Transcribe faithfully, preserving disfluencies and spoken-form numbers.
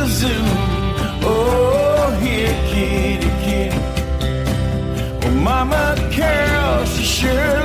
the zoo. Oh, here, kitty, kitty. Well, Mama Carol, she sure